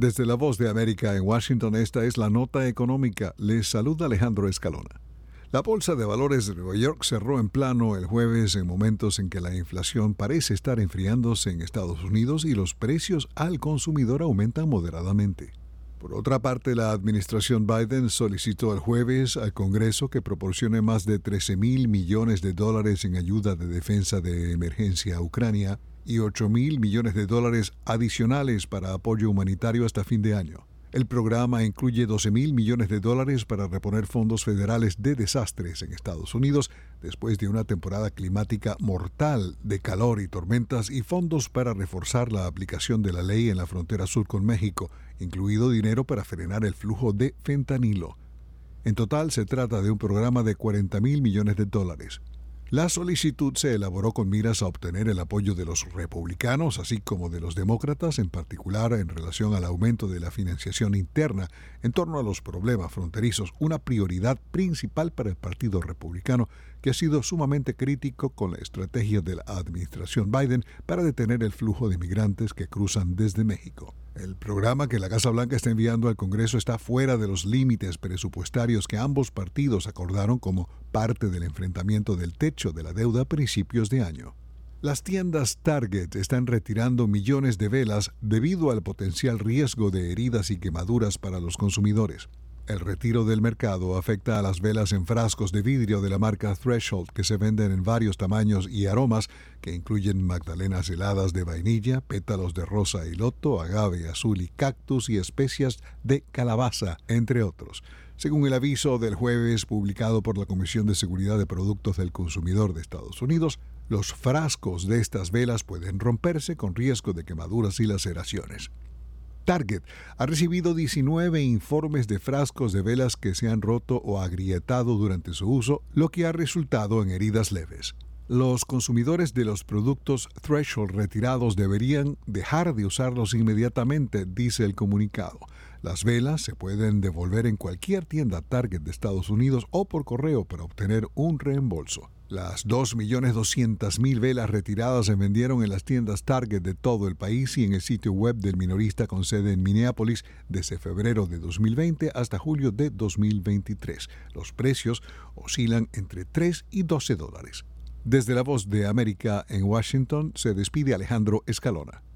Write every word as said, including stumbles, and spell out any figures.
Desde la Voz de América en Washington, esta es la nota económica. Les saluda Alejandro Escalona. La Bolsa de Valores de Nueva York cerró en plano el jueves en momentos en que la inflación parece estar enfriándose en Estados Unidos y los precios al consumidor aumentan moderadamente. Por otra parte, la administración Biden solicitó el jueves al Congreso que proporcione más de trece mil millones de dólares en ayuda de defensa de emergencia a Ucrania y ocho mil millones de dólares adicionales para apoyo humanitario hasta fin de año. El programa incluye doce mil millones de dólares para reponer fondos federales de desastres en Estados Unidos después de una temporada climática mortal de calor y tormentas y fondos para reforzar la aplicación de la ley en la frontera sur con México, incluido dinero para frenar el flujo de fentanilo. En total se trata de un programa de cuarenta mil millones de dólares. La solicitud se elaboró con miras a obtener el apoyo de los republicanos, así como de los demócratas, en particular en relación al aumento de la financiación interna en torno a los problemas fronterizos, una prioridad principal para el Partido Republicano, que ha sido sumamente crítico con la estrategia de la administración Biden para detener el flujo de migrantes que cruzan desde México. El programa que la Casa Blanca está enviando al Congreso está fuera de los límites presupuestarios que ambos partidos acordaron como parte del enfrentamiento del techo de la deuda a principios de año. Las tiendas Target están retirando millones de velas debido al potencial riesgo de heridas y quemaduras para los consumidores. El retiro del mercado afecta a las velas en frascos de vidrio de la marca Threshold, que se venden en varios tamaños y aromas, que incluyen magdalenas heladas de vainilla, pétalos de rosa y loto, agave azul y cactus y especias de calabaza, entre otros. Según el aviso del jueves publicado por la Comisión de Seguridad de Productos del Consumidor de Estados Unidos, los frascos de estas velas pueden romperse con riesgo de quemaduras y laceraciones. Target ha recibido diecinueve informes de frascos de velas que se han roto o agrietado durante su uso, lo que ha resultado en heridas leves. Los consumidores de los productos Threshold retirados deberían dejar de usarlos inmediatamente, dice el comunicado. Las velas se pueden devolver en cualquier tienda Target de Estados Unidos o por correo para obtener un reembolso. Las dos millones doscientas mil velas retiradas se vendieron en las tiendas Target de todo el país y en el sitio web del minorista con sede en Minneapolis desde febrero de dos mil veinte hasta julio de dos mil veintitrés. Los precios oscilan entre tres y doce dólares. Desde la Voz de América en Washington se despide Alejandro Escalona.